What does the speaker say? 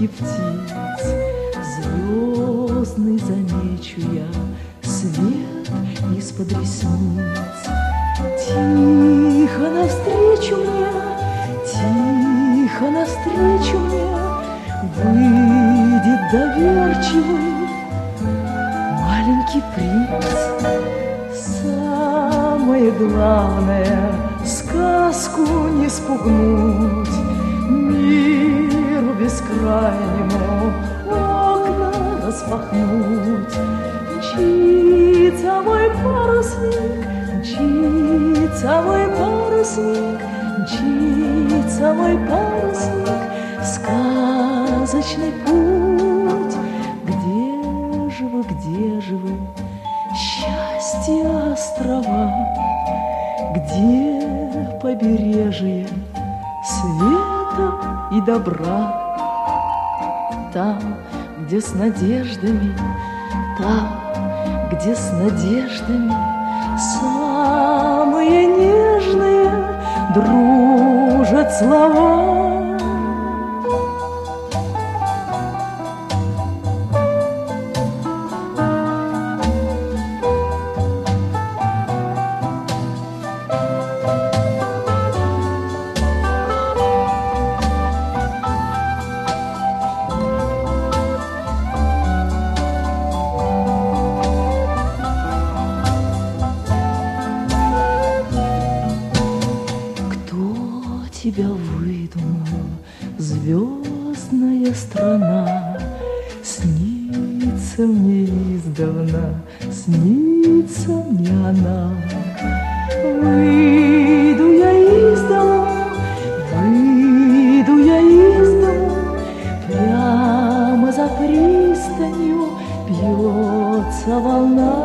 крики птиц. Звездный замечу я свет из-под ресниц. Тихо навстречу мне, тихо навстречу мне выйдет доверчивый маленький принц. Самое главное — сказку не спугнуть, миру бескрайнему окна распахнуть. Мчится мой парусник, мчится мой парусник, мчится мой парусник в сказочный путь. Где же вы, счастье острова? Где побережье света и добра? Там, где с надеждами, там, где с надеждами самые нежные дружат слова. Тебя выдумала звездная страна. Снится мне издавна, снится мне она. Выйду я из дома, выйду я из дома, прямо за пристанью бьется волна.